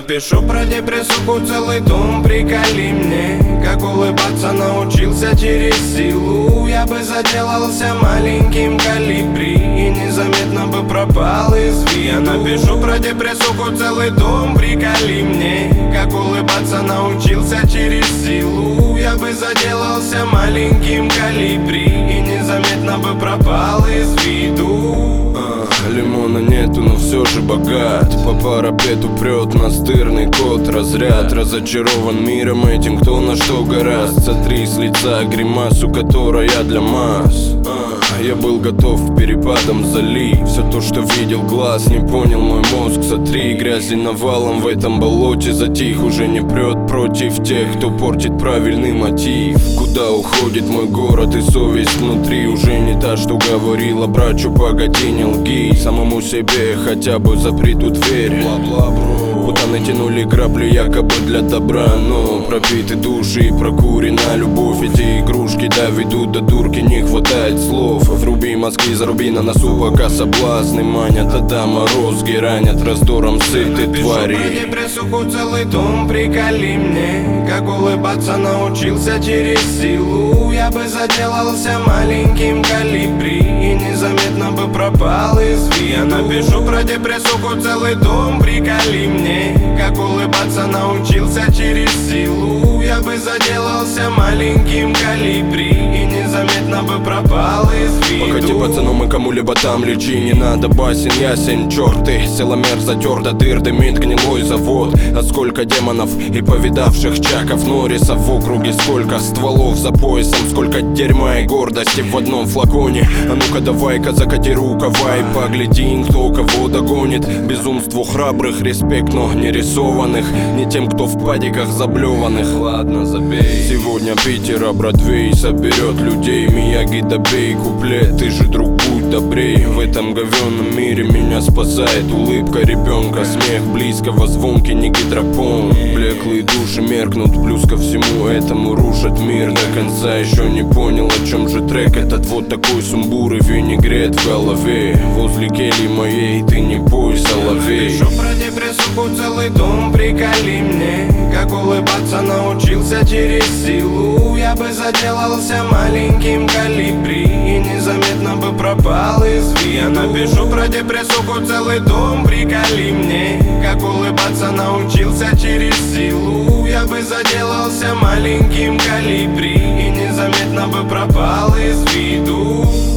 напишу про депрессуху целый том, приколи мне. Как улыбаться научился через силу. Я бы заделался маленьким колибри и незаметно бы пропал из виду. Я напишу про депрессуху целый том, приколи мне. Как улыбаться научился через силу. Я бы заделался маленьким колибри и незаметно бы пропал из виду. Лимона нету, но все же богат. По парапету прет настырный кот. Разряд разочарован миром этим, кто на что гораст. Сотри с лица гримасу, которая для масс. Я был готов перепадом залить все то, что видел глаз, не понял мой мозг. Сотри грязи навалом в этом болоте. Затих, уже не прет против тех, кто портит правильный мотив. Куда уходит мой город и совесть внутри? Уже не та, что говорила брачу, погоди, не лги. Самому себе хотя бы запри ту дверь. Будто натянули грабли якобы для добра, но пробиты души и прокурена любовь. Эти игрушки доведут до дурки, не хватает слов. Вруби мозги, заруби на носу, пока соблазны манят. А морозги ранят раздором сытой твари. Про депрессуху целый том, приколи мне. Как улыбаться научился через силу. Я бы заделался маленьким колибри и незаметно бы пропал из виду. Я напишу про депрессуху целый том, приколи мне. Как улыбаться научился через силу. Я бы заделался маленьким колибри и незаметно бы пропал из виду. Погоди, пацаном, и кому-либо там лечи. Не надо басен, ясен, черты. Силомер затер до дыр, дымит гнилой завод. А сколько демонов и повидавших Чаков Норрисов в округе. Сколько стволов за поясом, сколько дерьма и гордости в одном флаконе. А ну-ка давай-ка закати рукава и погляди, кто кого догонит. Безумству храбрых респект, но не рисованных. Не тем, кто в падиках заблеванных. Ладно, забей. Сегодня Питера Бродвей соберет людей. Мияги, добей куплет, ты же, друг, будь добрей. В этом говенном мире меня спасает улыбка ребенка. Смех близкого, звонкий, не гидропон. Блеклые души меркнут, плюс ко всему этому рушат мир. До конца еще не понял, о чем же трек этот. Вот такой сумбур и винегрет в голове. Возле кельи моей ты не бой, соловей. Напишу про депрессуху целый том, приколи мне. Как улыбаться научился через силу. Я бы заделался маленьким колибри и незаметно бы пропал из виду. Я напишу про депрессуху целый том, приколи мне. Как улыбаться научился через силу. Я бы заделался маленьким колибри и незаметно бы пропал из виду.